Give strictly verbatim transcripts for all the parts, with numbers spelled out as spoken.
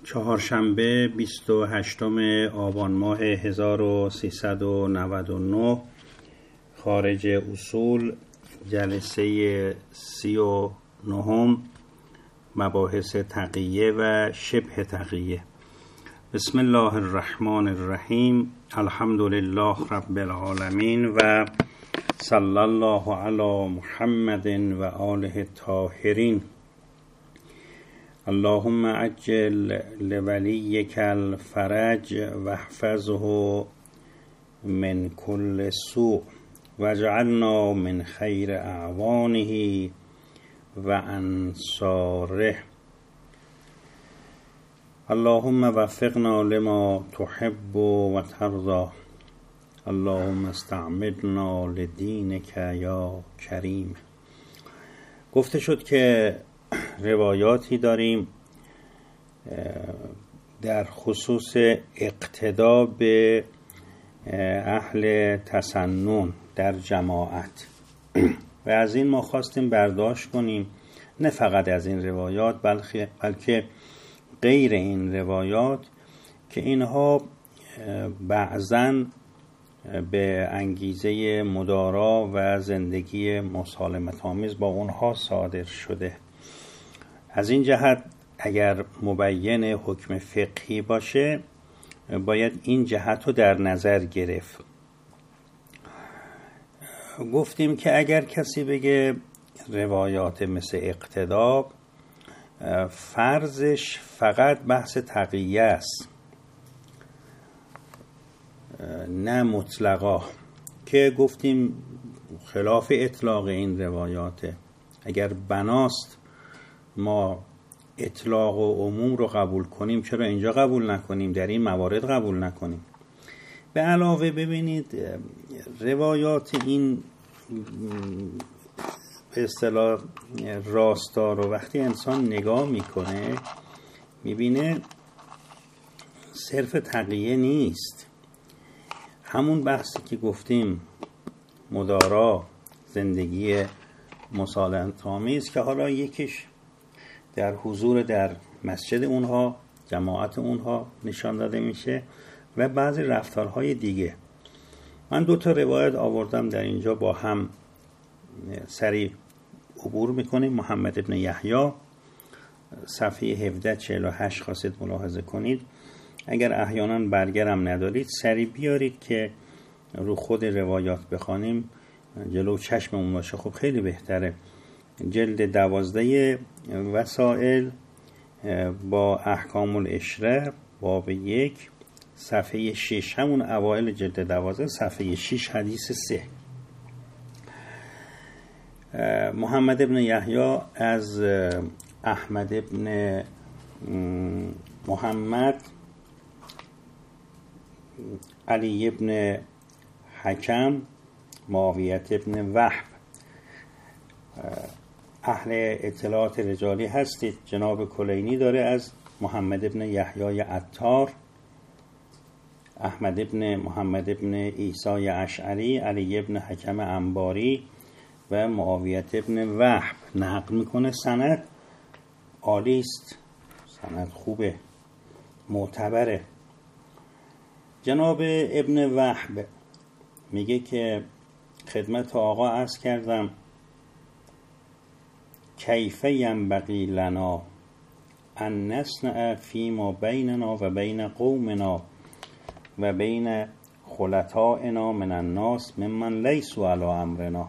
چهارشنبه بیست و هشتم آبان ماه هزار و سیصد و نود و نه، خارج اصول، جلسه سی و نهم، مباحث تقیه و شبه تقیه. بسم الله الرحمن الرحیم. الحمد لله رب العالمین و صلی الله علی محمد و آله الطاهرین. اللهم عجل لولیک الفرج واحفظه من كل سوء واجعلنا من خیر اعوانه و انصاره. اللهم وفقنا لما تحب و ترضى. اللهم استعملنا لدینک یا کریم. گفته شد که روایاتی داریم در خصوص اقتدا به اهل تسنن در جماعت و از این ما خواستیم برداشت کنیم، نه فقط از این روایات بلکه بلکه غیر این روایات، که اینها بعضاً به انگیزه مدارا و زندگی مسالمت آمیز با اونها صادر شده. از این جهت اگر مبین حکم فقهی باشه باید این جهت رو در نظر گرفت. گفتیم که اگر کسی بگه روایات مثل اقتدا، فرضش فقط بحث تقیه است، نه مطلقا، که گفتیم خلاف اطلاق این روایاته. اگر بناست ما اطلاق و عموم رو قبول کنیم، چرا اینجا قبول نکنیم، در این موارد قبول نکنیم؟ به علاوه ببینید روایات این به اصطلاح راستا رو وقتی انسان نگاه میکنه میبینه صرف تقیه نیست. همون بحثی که گفتیم مدارا، زندگی مسالمت آمیز، که حالا یکیش در حضور در مسجد اونها، جماعت اونها نشان داده میشه و بعضی رفتارهای دیگه. من دو تا روایت آوردم در اینجا، با هم سریع عبور میکنیم. محمد ابن یحیی صفحه هفده چهل و هشت خواستید ملاحظه کنید. اگر احیانا برگرم ندارید سریع بیارید که رو خود روایات بخوانیم، جلو چشممون باشه، خب خیلی بهتره. جلد دوازده وسائل با احکام العشره، باب یک، صفحه شش، همون اوائل جلد دوازده، صفحه شش، حدیث سه. محمد ابن یحیی از احمد ابن محمد، علی ابن حکم، معاویت ابن وهب، اهل اطلاعات رجالی هستید. جناب کلینی داره از محمد ابن یحیی عطار، احمد ابن محمد ابن عیسی اشعری، علی ابن حکم انباری و معاویت ابن وهب نقل میکنه. سند عالی است، سند خوبه، معتبره. جناب ابن وهب میگه که خدمت آقا عرض کردم کیف ینبغی لنا ان نصنع فیما بیننا و بین قومنا و بین خلطائنا من الناس ممن لیسوا علی امرنا.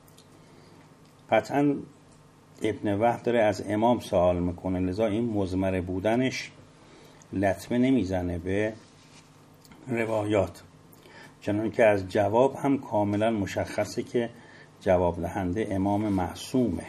قطعا ابن وهب داره از امام سوال میکنه، لذا این مضمر بودنش لطمه نمیزنه به روایات، چنان که از جواب هم کاملا مشخصه که جواب دهنده امام معصومه.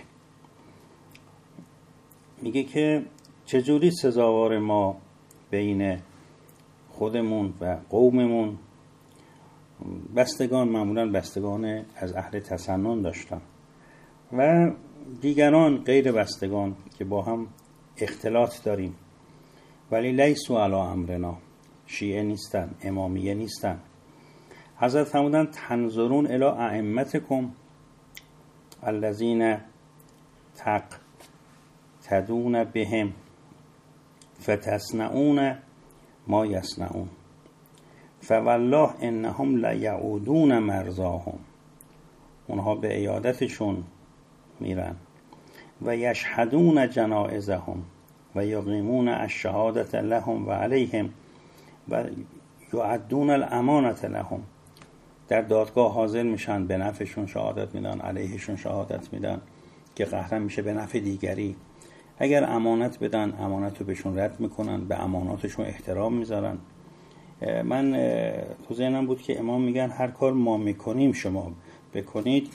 میگه که چجوری سزاوار ما بین خودمون و قوممون، بستگان معمولا بستگان از اهل تسنن داشتن و دیگران غیر بستگان که با هم اختلاط داریم، ولی لیسوا علی امرنا، شیعه نیستن، امامیه نیستن. حضرت فرمودن تنظرون الی ائمتکم الذین تقتدون بهم فتصنعون ما یصنعون فوالله انهم لیعودون مرضاهم، اونها به عیادتشون میرن. و یشهدون جنائزهم و یقیمون الشهادة لهم و علیهم و یعدون الامانة لهم، در دادگاه حاضر میشن، به نفعشون شهادت میدن، علیهشون شهادت میدن که قهرن میشه به نفع دیگری. اگر امانت بدن، امانت رو بهشون رد میکنن، به اماناتشون احترام میذارن. من تو ذهنم بود که امام میگن هر کار ما میکنیم شما بکنید،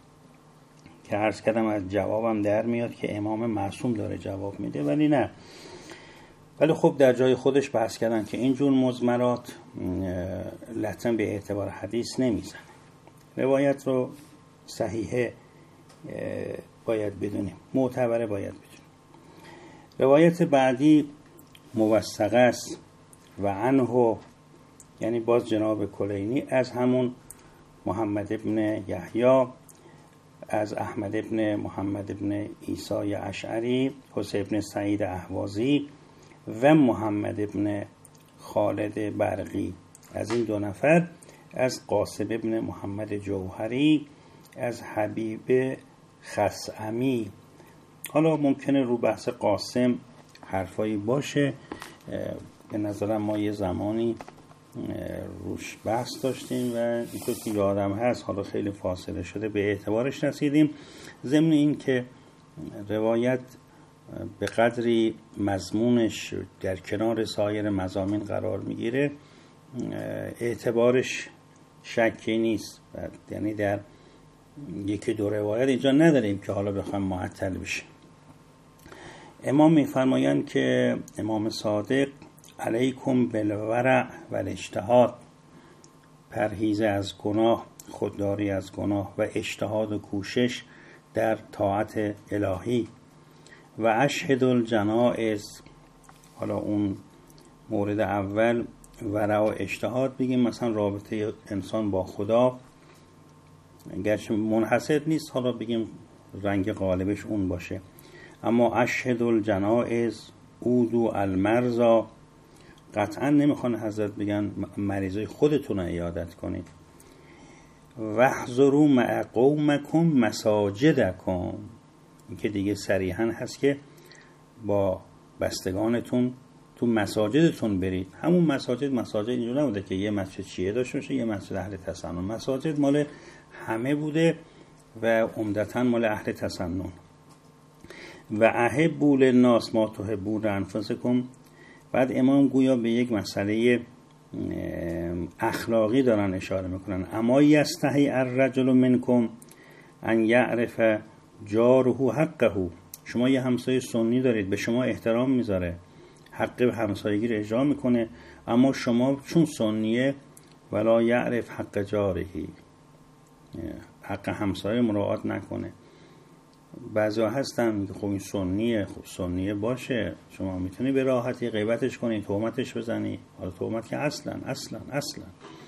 که عرض کردم از جوابم در میاد که امام معصوم داره جواب میده، ولی نه. ولی خب در جای خودش بحث کردن که اینجور مضمرات لطماً به اعتبار حدیث نمیزنه. روایت رو صحیحه باید بدونیم، معتبره باید بدونیم. روایت بعدی موثقه است و عنه، یعنی باز جناب کلینی از همون محمد ابن یحیی، از احمد ابن محمد ابن عیسی اشعری، حسین ابن سعید اهوازی و محمد ابن خالد برقی، از این دو نفر، از قاسم ابن محمد جوهری، از حبیب خثعمی. حالا ممکنه رو بحث قاسم حرفایی باشه، به نظرم ما یه زمانی روش بحث داشتیم و اینطور که یادم هست، حالا خیلی فاصله شده، به اعتبارش رسیدیم. ضمن این که روایت به قدری مضمونش در کنار سایر مضامین قرار میگیره، اعتبارش شکی نیست، یعنی در یکی دو روایت اینجا نداریم که حالا بخوام معطل بشه. امام میفرمایند که امام صادق علیکم بالورع و الاجتهاد، پرهیز از گناه، خودداری از گناه و اجتهاد و کوشش در طاعت الهی. و اشهد الجنائز، حالا اون مورد اول ورع و اجتهاد بگیم مثلا رابطه انسان با خدا، گرچه منحصر نیست، حالا بگیم رنگ غالبش اون باشه. اما اشهد الجنائز اودو المرضا، قطعا نمیخوان حضرت بگن مریضای خودتون رو عیادت کنید. واحضروا مع قومکم مساجدکم، این که دیگه صریحا هست که با بستگانتون تو مساجدتون برید. همون مساجد مساجد اینجور نبوده که یه مسجد شیعه داشته باشه یه مسجد اهل تسنن، مساجد مال همه بوده و عمدتاً مال اهل تسنن. و احبوا للناس ما تحبون انفسکم. بعد امام گویا به یک مسئله اخلاقی دارن اشاره میکنن. اما یستحی الرجل منکم ان یعرف جاره حقه، شما یه همسایه سنی دارید، به شما احترام میذاره، حق همسایگی رو اجرا میکنه، اما شما چون سنیه ولا یعرف حق جارهی، حق همسایه مراعات نکنه. بعضیا هستن که خب این سنیه، خب سنیه باشه، شما میتونی به راحتی غیبتش کنی، تهمتش بزنی، حالا تهمت که اصلا اصلا اصلا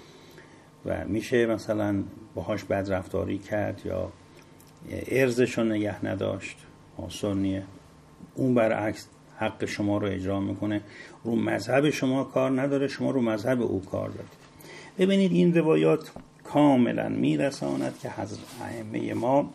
و میشه مثلا باهاش بد رفتاری کرد یا ارزشو نگه نداشت، سنیه. اون برعکس حق شما رو اجرا میکنه، رو مذهب شما کار نداره، شما رو مذهب او کار دارید. ببینید این روایات کاملا میرساند که حضرت ائمه ما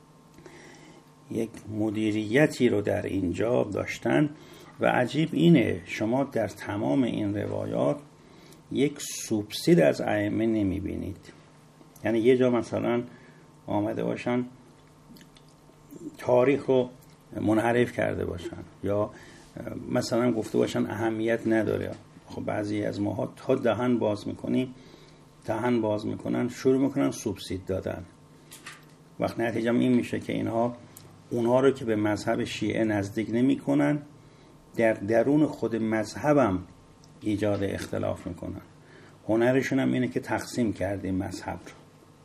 یک مدیریتی رو در اینجا داشتن و عجیب اینه شما در تمام این روایات یک سوبسید از ائمه نمیبینید. یعنی یه جا مثلا آمده باشن تاریخ رو منحرف کرده باشن یا مثلا گفته باشن اهمیت نداره. خب بعضی از ماها تا دهن باز میکنیم دهن باز میکنن شروع میکنن سوبسید دادن. وقت نتیجه این میشه که اینها اونها رو که به مذهب شیعه نزدیک نمی کنن، در درون خود مذهبم ایجاد اختلاف میکنن. هنرشون هم اینه که تقسیم کردیم مذهب رو.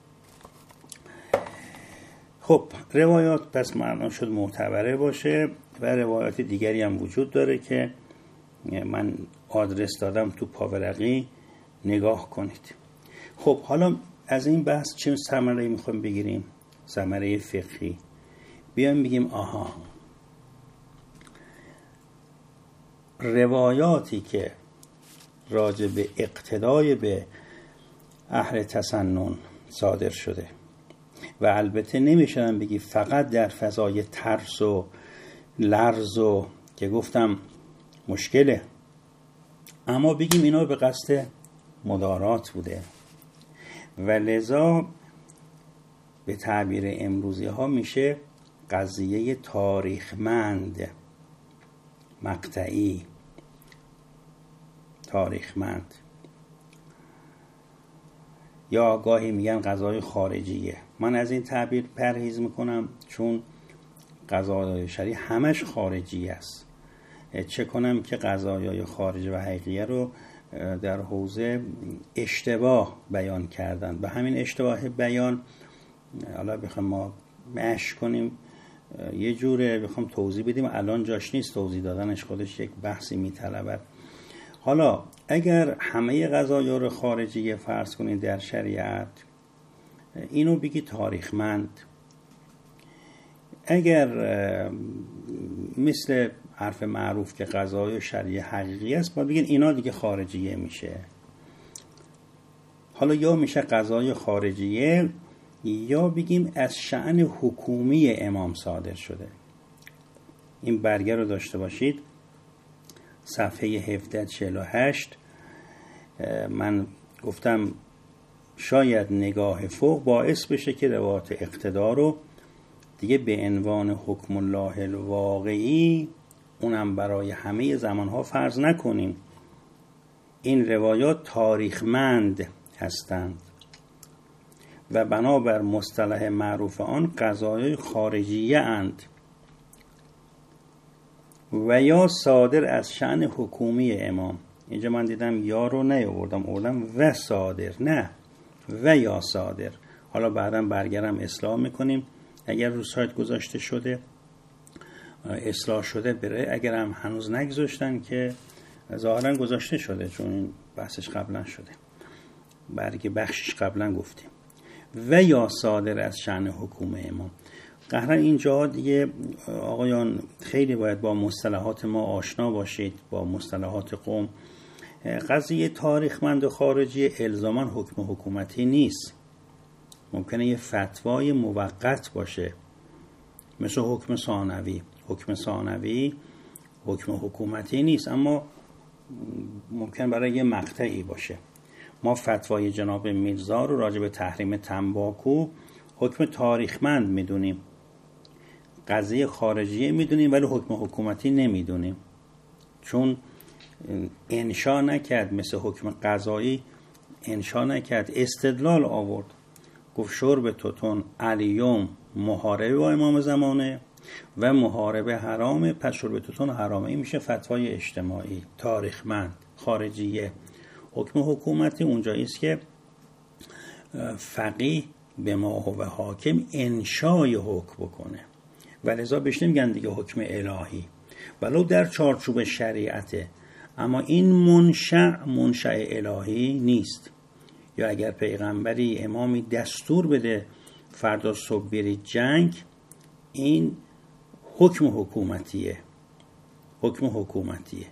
خب روایات پس معلوم شد معتبره باشه و روایات دیگری هم وجود داره که من آدرس دادم تو پاورقی، نگاه کنید. خب حالا از این بحث چه ثمره‌ای میخوایم بگیریم؟ ثمره فقهی. بیایم بگیم آها روایاتی که راجع به اقتدای به اهل تسنن صادر شده و البته نمیشن بگی فقط در فضای ترس و لرز و که گفتم مشکله، اما بگیم اینا به قصد مدارات بوده و لذا به تعبیر امروزی ها میشه قضیه تاریخمند، مقطعی، تاریخمند، یا گاهی میگن قضای خارجیه. من از این تعبیر پرهیز میکنم چون قضای شرعی همش خارجی است. چه کنم که قضایای خارجی و حقیقیه رو در حوزه اشتباه بیان کردن. به همین اشتباه بیان حالا بخوام ما مش کنیم یه جوره بخوام توضیح بدیم، الان جاش نیست توضیح دادنش، خودش یک بحثی میطلبد. حالا اگر همه قضایا رو خارجی فرض کنید در شریعت، اینو بگی تاریخمند. اگر مثل حرف معروف که قضای شرعی حقیقی است، باید بگین اینا دیگه خارجیه میشه. حالا یا میشه قضای خارجیه یا بگیم از شأن حکومی امام صادر شده. این برگه رو داشته باشید، صفحه هفده و چهل و هشت. من گفتم شاید نگاه فوق باعث بشه که روایات اقتدار رو دیگه به عنوان حکم الله الواقعی، اونم برای همه زمانها فرض نکنیم. این روایات تاریخمند هستند و بنابر مصطلح معروف آن قضایای خارجیه اند و یا صادر از شأن حکومی امام. اینجا من دیدم یا رو نیاوردم، آوردم و صادر، نه و یا صادر. حالا بعدا برگرم اصلاح میکنیم، اگر رو سایت گذاشته شده اصلاح شده بره، اگر هم هنوز نگذاشتن که ظاهرا گذاشته شده چون این بحثش قبلا شده، برگه بخشش قبلا گفتیم. و یا صادر از شأن حکومه امام. قهرن اینجا دیگه آقایان خیلی باید با مصطلحات ما آشنا باشید، با مصطلحات قوم. قضیه تاریخمند و خارجی الزاما حکم حکومتی نیست، ممکنه یه فتوای موقت باشه، مثل حکم ثانوی. حکم ثانوی حکم حکومتی نیست، اما ممکن برای یه مقطعی باشه. ما فتوای جناب میرزا رو راجع به تحریم تنباکو حکم تاریخمند میدونیم، قضیه خارجیه میدونیم ولی حکم حکومتی نمیدونیم، چون انشا نکرد مثل حکم قضایی، انشا نکرد، استدلال آورد. گفت شرب توتون الیوم محاربه با امام زمانه و محاربه حرامه، پس شرب توتون حرامه. این میشه فتوای اجتماعی تاریخمند خارجیه. حکم حکومتی اونجایی است که فقیه به ما هو حاکم انشای حکم بکنه و لذا بهش نمیگن دیگه حکم الهی، ولو در چارچوب شریعته، اما این منشأ منشأ الهی نیست. یا اگر پیغمبری امامی دستور بده فردا صبح برید جنگ، این حکم حکومتیه، حکم حکومتیه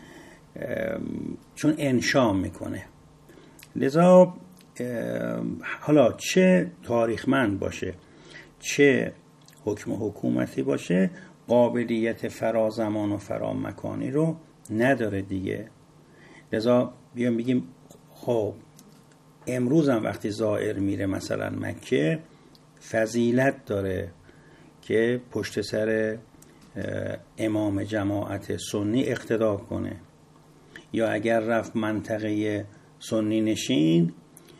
چون انشا میکنه. لذا حالا چه تاریخمند باشه چه حکم حکومتی باشه، قابلیت فرازمان و فرامکانی رو نداره دیگه. لذا بیام بگیم خب امروز هم وقتی زائر میره مثلا مکه، فضیلت داره که پشت سر امام جماعت سنی اقتدا کنه، یا اگر رفت منطقه سنی نشین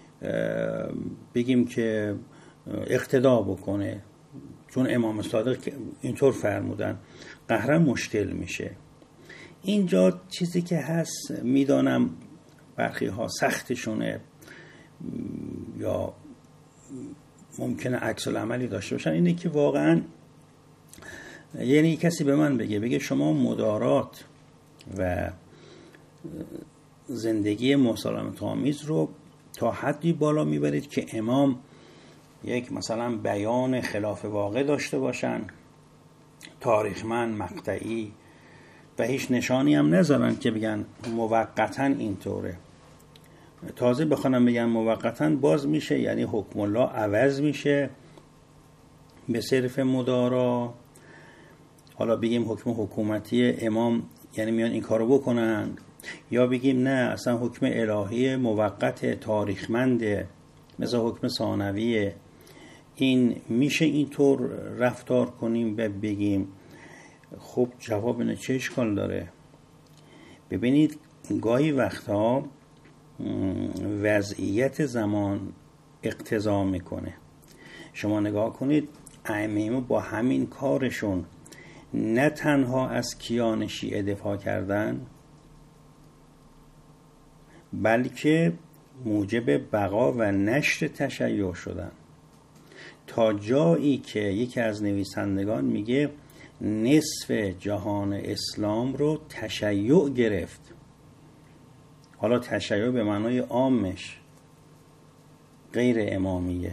بگیم که اقتدا بکنه چون امام صادق اینطور فرمودن. قهرن مشکل میشه. اینجا چیزی که هست، میدانم برخی ها سختشونه یا ممکنه عکس العملی داشته باشن، اینه که واقعا یعنی کسی به من بگه بگه شما مدارات و زندگی مسالمت آمیز رو تا حدی بالا میبرید که امام یک مثلا بیان خلاف واقع داشته باشن، تاریخمند، مقطعی، و هیچ نشانی هم نذارن که بگن موقتاً اینطوره. تازه بخوانم بگن موقتاً باز میشه، یعنی حکم الله عوض میشه به صرف مدارا. حالا بگیم حکم حکومتی امام یعنی میان این کارو بکنن، یا بگیم نه اصلا حکم الهی موقت تاریخمنده مثل حکم ثانویه. این میشه اینطور رفتار کنیم و بگیم؟ خب جواب اینه چه اشکال داره؟ ببینید گاهی وقتا وضعیت زمان اقتضا میکنه. شما نگاه کنید ائمه با همین کارشون نه تنها از کیان شیعه دفاع کردن، بلکه موجب بقا و نشر تشیع شدن، تا جایی که یکی از نویسندگان میگه نصف جهان اسلام رو تشیع گرفت. حالا تشیع به معنای عامش، غیر امامیه.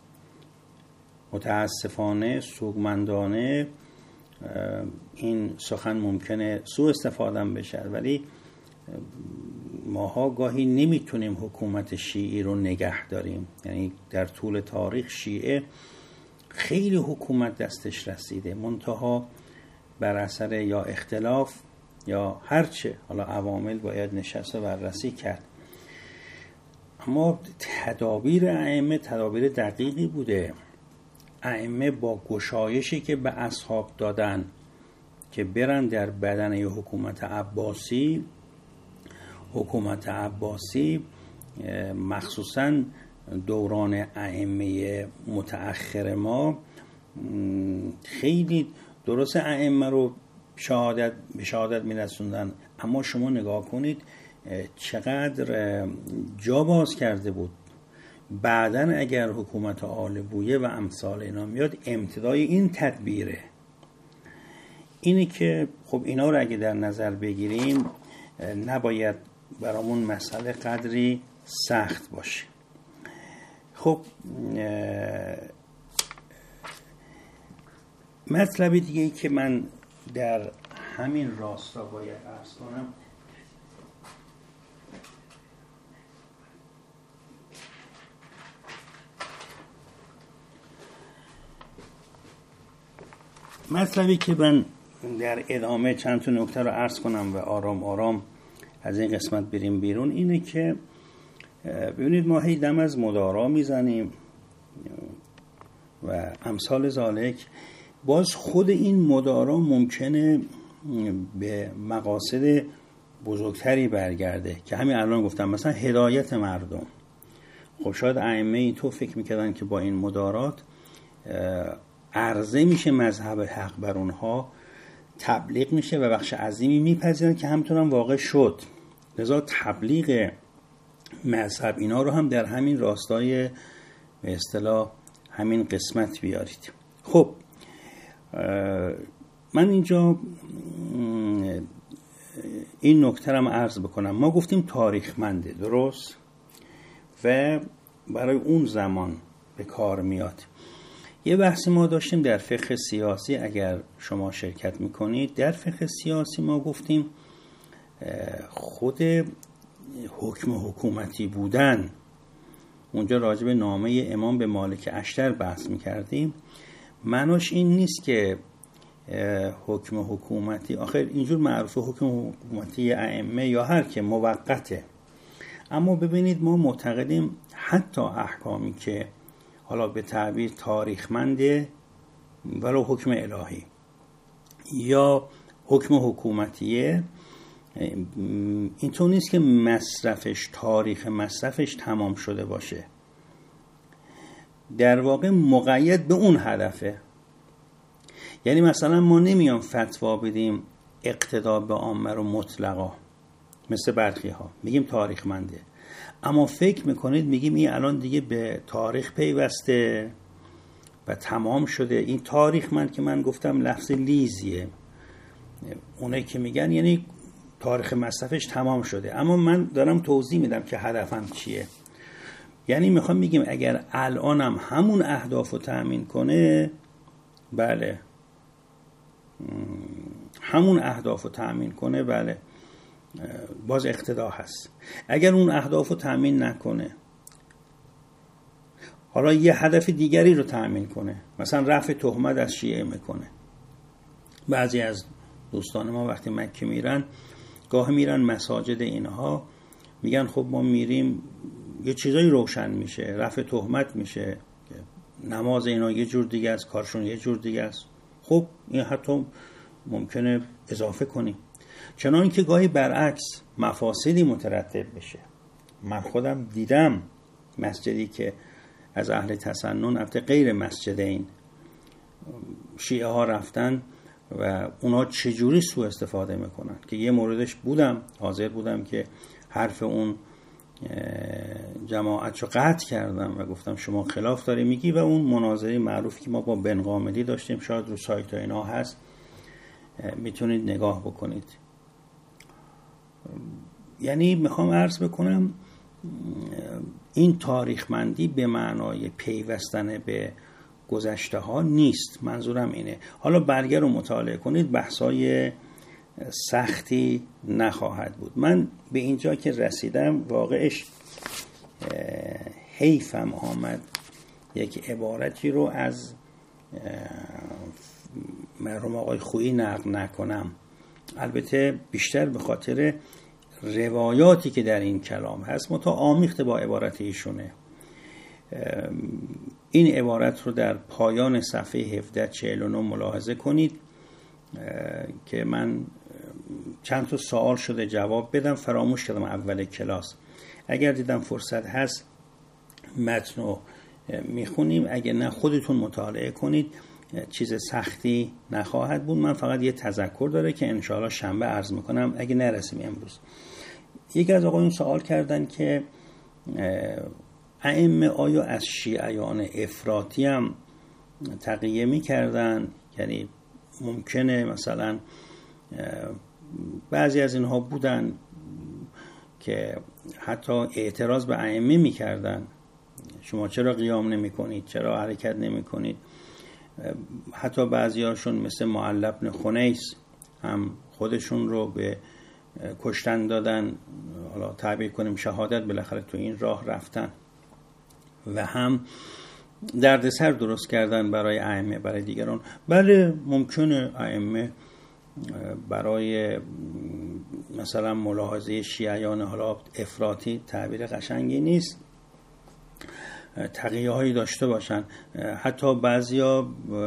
متاسفانه سوگمندانه این سخن ممکنه سوء استفاده بشه، ولی ماها گاهی نمیتونیم حکومت شیعی رو نگه داریم. یعنی در طول تاریخ شیعه خیلی حکومت دستش رسیده، منتها بر اثر یا اختلاف یا هرچه حالا عوامل باید نشست و بررسی کرد. اما تدابیر ائمه تدابیر دقیقی بوده. ائمه با گشایشی که به اصحاب دادن که برن در بدنه حکومت عباسی، حکومت عباسی مخصوصا دوران ائمه متأخر ما خیلی درست ائمه رو شهادت به شهادت میرسوندن، اما شما نگاه کنید چقدر جا باز کرده بود. بعدن اگر حکومت آل بویه و امثال اینا میاد امتدای این تدبیره. اینی که خب اینا رو اگه در نظر بگیریم نباید برامون مسئله قدری سخت باشه. خب مطلبی دیگه که من در همین راستا باید عرض کنم مطلبی که من در ادامه چند تا نکته رو عرض کنم و آرام آرام از این قسمت بریم بیرون اینه که ببینید ما هی دم از مدارا میزنیم و امثال ذالک. باز خود این مدارا ممکنه به مقاصد بزرگتری برگرده که همین الان گفتم، مثلا هدایت مردم. خب شاید ائمه این تو فکر میکردن که با این مدارات عرضه میشه مذهب حق بر اونها، تبلیغ میشه و بخش عظیمی میپذیرن که همینطورم واقع شد. لذا تبلیغ مذهب اینا رو هم در همین راستای به اصطلاح همین قسمت بیارید. خب من اینجا این نکته رو عرض بکنم. ما گفتیم تاریخمنده، درست؟ و برای اون زمان به کار میاد. یه بحثی ما داشتیم در فقه سیاسی، اگر شما شرکت میکنید در فقه سیاسی ما گفتیم خود حکم حکومتی بودن، اونجا راجع به نامه امام به مالک اشتر بحث میکردیم. معناش این نیست که حکم حکومتی آخر اینجور معروفه حکم حکومتی ائمه یا هر که موقته، اما ببینید ما معتقدیم حتی احکامی که حالا به تعبیر تاریخمنده ولو حکم الهی یا حکم حکومتیه، اینطور نیست که مصرفش تاریخ مصرفش تمام شده باشه، در واقع مقید به اون هدفه. یعنی مثلا ما نمیام فتوا بدیم اقتدا به عامه رو مطلقا مثل برخی ها، میگیم تاریخمنده، اما فکر میکنید میگیم این الان دیگه به تاریخ پیوسته و تمام شده. این تاریخمند که من گفتم لفظ لیزیه، اونایی که میگن یعنی تاریخ مصرفش تمام شده، اما من دارم توضیح میدم که هدفم چیه. یعنی میخوام میگیم اگر الانم همون اهداف رو تأمین کنه، بله همون اهداف رو تأمین کنه، بله باز اقتدا هست. اگر اون اهداف رو تأمین نکنه، حالا یه هدف دیگری رو تأمین کنه، مثلا رفع تهمت از شیعه میکنه. بعضی از دوستان ما وقتی مکه میرن، گاه میرن مساجد اینها، میگن خب ما میریم یه چیزایی روشن میشه، رفع تهمت میشه، نماز اینا یه جور دیگه است، کارشون یه جور دیگه است. خب این حتی ممکنه اضافه کنیم، چنان که گاهی برعکس مفاسدی مترتب بشه. من خودم دیدم مسجدی که از اهل تسنن، البته غیر مسجد این شیعه ها رفتن و اونا چجوری سوء استفاده میکنن، که یه موردش بودم، حاضر بودم که حرف اون جماعت رو قطع کردم و گفتم شما خلاف داری میگی، و اون مناظره معروفی که ما با بن قامدی داشتیم، شاید رو سایت ها اینا هست، میتونید نگاه بکنید. یعنی میخوام عرض بکنم این تاریخمندی به معنای پیوستن به گذشته ها نیست، منظورم اینه. حالا برگه رو مطالعه کنید، بحثای سختی نخواهد بود. من به اینجا که رسیدم واقعش حیفم آمد یک عبارتی رو از مرحوم آقای خویی نقل نکنم، البته بیشتر به خاطر روایاتی که در این کلام هست، متا آمیخته با عبارت ایشونه. این عبارت رو در پایان صفحه هفده چهل و نه ملاحظه کنید که من چند تا سوال شده جواب بدم، فراموش کردم اول کلاس. اگر دیدم فرصت هست متن رو میخونیم، اگر نه خودتون مطالعه کنید، چیز سختی نخواهد بود. من فقط یه تذکر داره که انشاءالله شنبه عرض میکنم اگه نرسیم امروز. یکی از آقایون سوال کردن که ائمه آیا از شیعیان افراطی هم تقیه میکردن؟ یعنی ممکنه مثلا بعضی از اینها بودن که حتی اعتراض به ائمه میکردن، شما چرا قیام نمی کنید، چرا حرکت نمی کنید. حتی بعضی هاشون مثل معل بن خنیس هم خودشون رو به کشتن دادن، حالا تعبیر کنیم شهادت، بالاخره تو این راه رفتن و هم دردسر درست کردن برای ائمه، برای دیگران. بله ممکنه ائمه برای مثلا ملاحظه شیعیان، حالا افراطی تعبیر قشنگی نیست، تقیه هایی داشته باشن. حتی بعضیا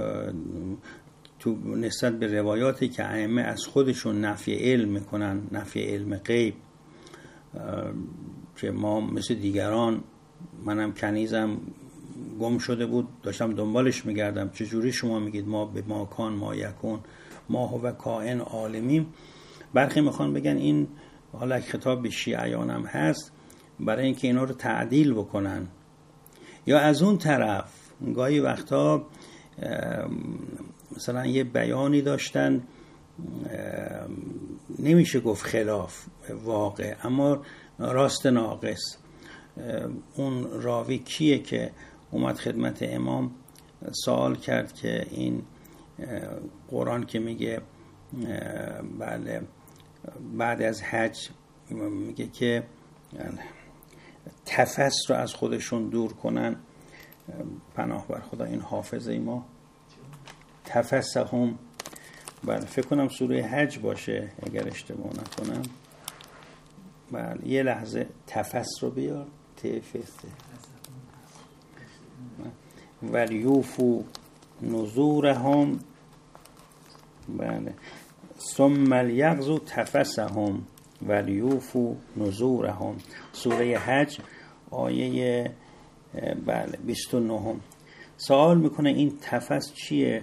تو نسبت به روایاتی که ائمه از خودشون نفی علم میکنن، نفی علم غیب، که ما مثل دیگران، منم کنیزم گم شده بود داشتم دنبالش میگردم، چجوری شما میگید ما به ما کان ما یکون ما هو کائن عالمیم. برخی میخوان بگن این حالا خطاب به شیعیان هم هست برای اینکه اینا رو تعدیل بکنن، یا از اون طرف گاهی وقتا مثلا یه بیانی داشتن، نمیشه گفت خلاف واقع اما راست ناقص. اون راوی کیه که اومد خدمت امام سوال کرد که این قرآن که میگه بله بعد از حج میگه که تفس رو از خودشون دور کنن، پناه بر خدا این حافظه ما، تفس هم، بله فکر کنم سوره حج باشه اگر اشتباه نکنم. بله یه لحظه تفس رو بیار، تفسته ولیوفو نذورهم، بله ثم لیغزو تفسهم ولیوفو نذورهم، سوره حج آیه بله بیست و نه. سوال میکنه این تفس چیه؟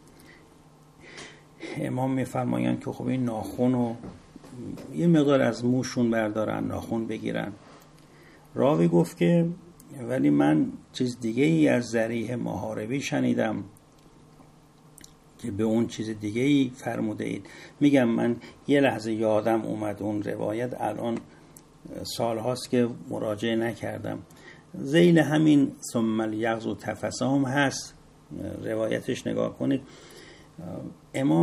امام میفرمایند که خب این ناخن رو یه مقدار از موشون بردارن، ناخن بگیرن. راوی گفت که ولی من چیز دیگه ای از ذریح محاربی شنیدم که به اون چیز دیگه ای فرموده اید. میگم من یه لحظه یادم اومد اون روایت، الان سال هاست که مراجعه نکردم. ذیل همین ثم الیغز و تفسهم هست، روایتش نگاه کنید. امام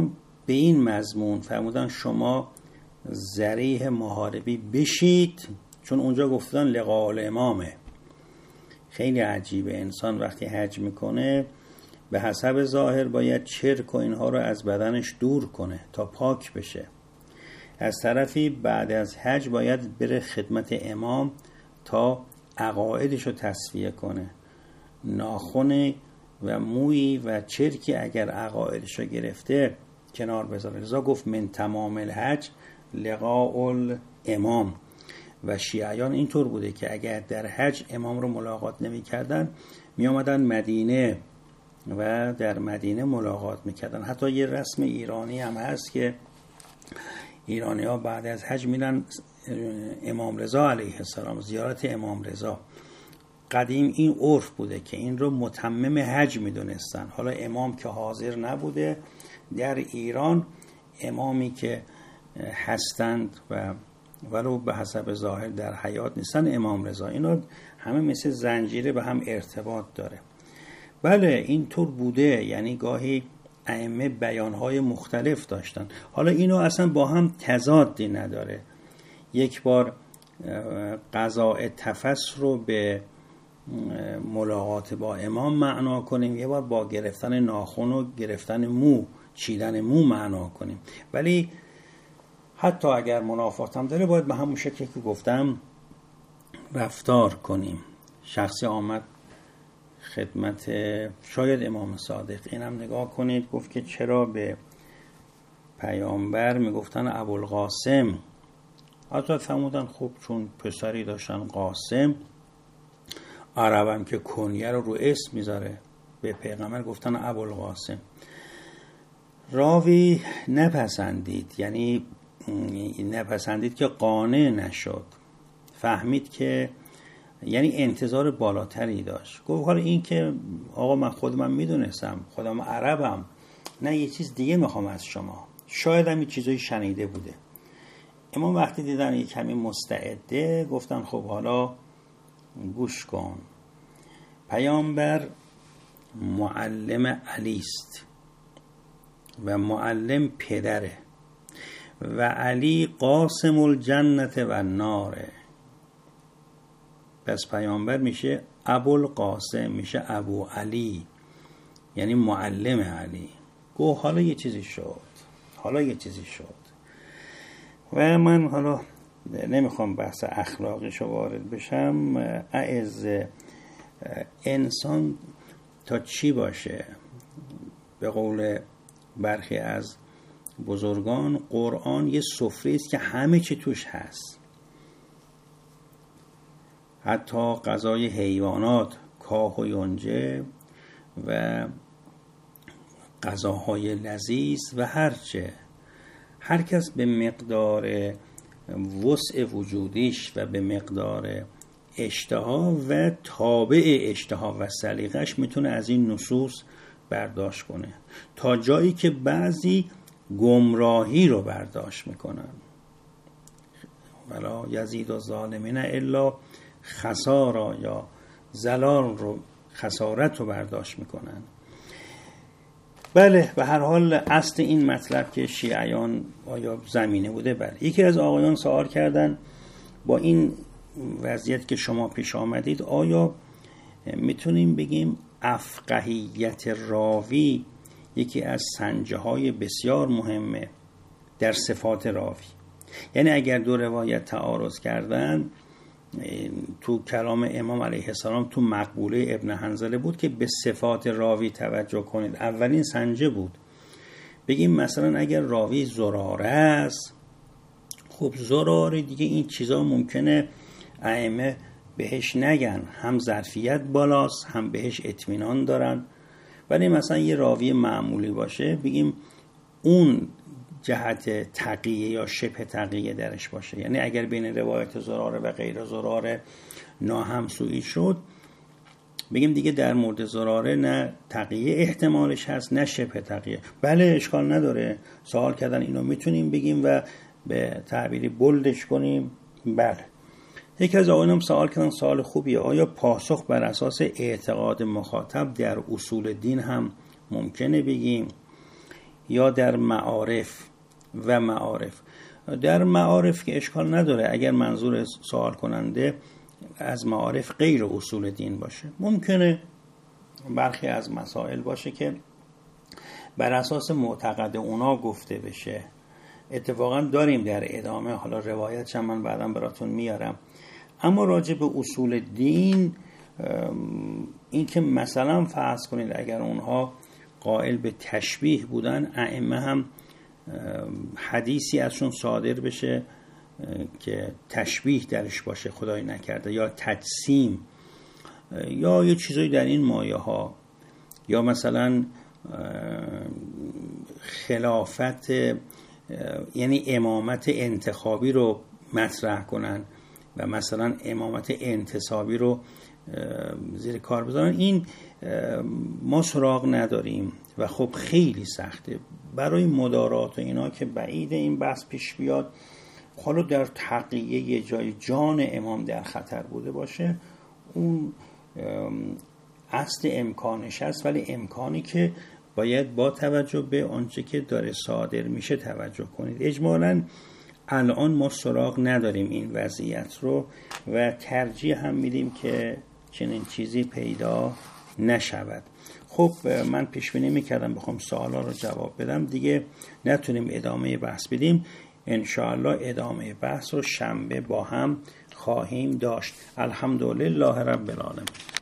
به این مضمون فرمودن شما ذریح محاربی بشید، چون اونجا گفتن لقاء الامامه. خیلی عجیبه، انسان وقتی حج میکنه به حسب ظاهر باید چرک و اینها رو از بدنش دور کنه تا پاک بشه. از طرفی بعد از حج باید بره خدمت امام تا عقایدش رو تصفیه کنه. ناخن و موی و چرکی اگر عقایدش رو گرفته کنار بذاره. لذا گفت من تمام الحج لقاء الامام. و شیعیان اینطور بوده که اگر در حج امام رو ملاقات نمی کردن می آمدن مدینه و در مدینه ملاقات می کردن. حتی یه رسم ایرانی هم هست که ایرانی ها بعد از حج میرن امام رضا علیه السلام، زیارت امام رضا. قدیم این عرف بوده که این رو متمم حج می دونستن. حالا امام که حاضر نبوده در ایران، امامی که هستند و ولو به حسب ظاهر در حیات نیستن امام رضا، اینا همه مثل زنجیره به هم ارتباط داره. بله اینطور بوده، یعنی گاهی ائمه بیانهای مختلف داشتن. حالا اینو اصلا با هم تضادی نداره. یک بار قضاء تفس رو به ملاقات با امام معنا کنیم، یه بار با گرفتن ناخن و گرفتن مو، چیدن مو معنا کنیم. ولی حتی اگر منافات هم داره باید به همون شکلی که گفتم رفتار کنیم. شخصی آمد خدمت شاید امام صادق، اینم نگاه کنید، گفت که چرا به پیامبر میگفتن ابوالقاسم. حتی فرمودن خب چون پسری داشتن قاسم، عربم که کنیه رو رو اسم میذاره، به پیغمبر گفتن ابوالقاسم. راوی نپسندید، یعنی نپسندید که قانع نشد، فهمید که یعنی انتظار بالاتری داشت. گفت حالا این که آقا من خود من میدونستم، خودم عربم، نه یه چیز دیگه میخوام از شما. شاید هم یه چیزایی شنیده بوده. امام وقتی دیدن یه کمی مستعده گفتن خب حالا گوش کن. پیامبر معلم علی است و معلم پدره و علی قاسم الجنت و ناره. پس پیامبر میشه ابوالقاسم، میشه ابو علی، یعنی معلم علی. گو حالا یه چیزی شد، حالا یه چیزی شد. و من حالا نمیخوام بحث اخلاقیشو وارد بشم. اعز انسان تا چی باشه؟ به قول برخی از بزرگان قرآن یه سفره است که همه چی توش هست، حتی غذای حیوانات، کاه و یونجه و غذاهای لذیذ و هرچه. هر کس به مقدار وسع وجودیش و به مقدار اشتها و تابع اشتها و سلیقش میتونه از این نصوص برداشت کنه، تا جایی که بعضی گمراهی رو برداشت میکنن. ولا یزید الظالمین الا خسارا، یا زلال رو، خسارت رو برداشت میکنن. بله به هر حال اصل این مطلب که شیعیان آیا زمینه بوده. بله یکی از آقایان سوال کردن با این وضعیت که شما پیش آمدید آیا میتونیم بگیم افقهیت راوی یکی از سنجه های بسیار مهمه در صفات راوی؟ یعنی اگر دو روایت تعارض کردن، تو کلام امام علیه السلام تو مقبوله ابن حنظله بود که به صفات راوی توجه کنید. اولین سنجه بود. بگیم مثلا اگر راوی زراره است، خب زراره دیگه این چیزا ممکنه ائمه بهش نگن، هم ظرفیت بالاست هم بهش اطمینان دارن. ولی مثلا یه راوی معمولی باشه، بگیم اون جهت تقیه یا شبه تقیه درش باشه. یعنی اگر بین روایت زراره و غیر زراره ناهمسویی شد، بگیم دیگه در مورد زراره نه تقیه احتمالش هست نه شبه تقیه. بله اشکال نداره، سوال کردن اینو میتونیم بگیم و به تعبیری بلدش کنیم. بله یکی از آقایان هم سوال کردن، سوال خوبیه، آیا پاسخ بر اساس اعتقاد مخاطب در اصول دین هم ممکنه بگیم؟ یا در معارف و معارف. در معارف که اشکال نداره اگر منظور سوال کننده از معارف غیر اصول دین باشه. ممکنه برخی از مسائل باشه که بر اساس معتقد اونا گفته بشه. اتفاقا داریم در ادامه، حالا روایتش من بعداً براتون میارم. اما راجع به اصول دین، این که مثلا فرض کنید اگر اونها قائل به تشبیه بودن، ائمه هم حدیثی ازشون صادر بشه که تشبیه درش باشه، خدای نکرده، یا تجسیم یا یه چیزایی در این مایه ها، یا مثلا خلافت یعنی امامت انتخابی رو مطرح کنن و مثلا امامت انتصابی رو زیر کار بذارن، این ما سراغ نداریم و خب خیلی سخته برای مدارات و اینا که بعید این بحث پیش بیاد. حالا در تقیه یه جای جان امام در خطر بوده باشه، اون اصل امکانش هست، ولی امکانی که باید با توجه به آنچه که داره صادر میشه توجه کنید. اجمالاً الان ما سراغ نداریم این وضعیت رو و ترجیح هم میدیم که چنین چیزی پیدا نشود. خب من پیش بینی میکردم بخوام سوالا رو جواب بدم، دیگه نتونیم ادامه بحث بدیم. انشاءالله ادامه بحث رو شنبه با هم خواهیم داشت. الحمدلله رب العالمین.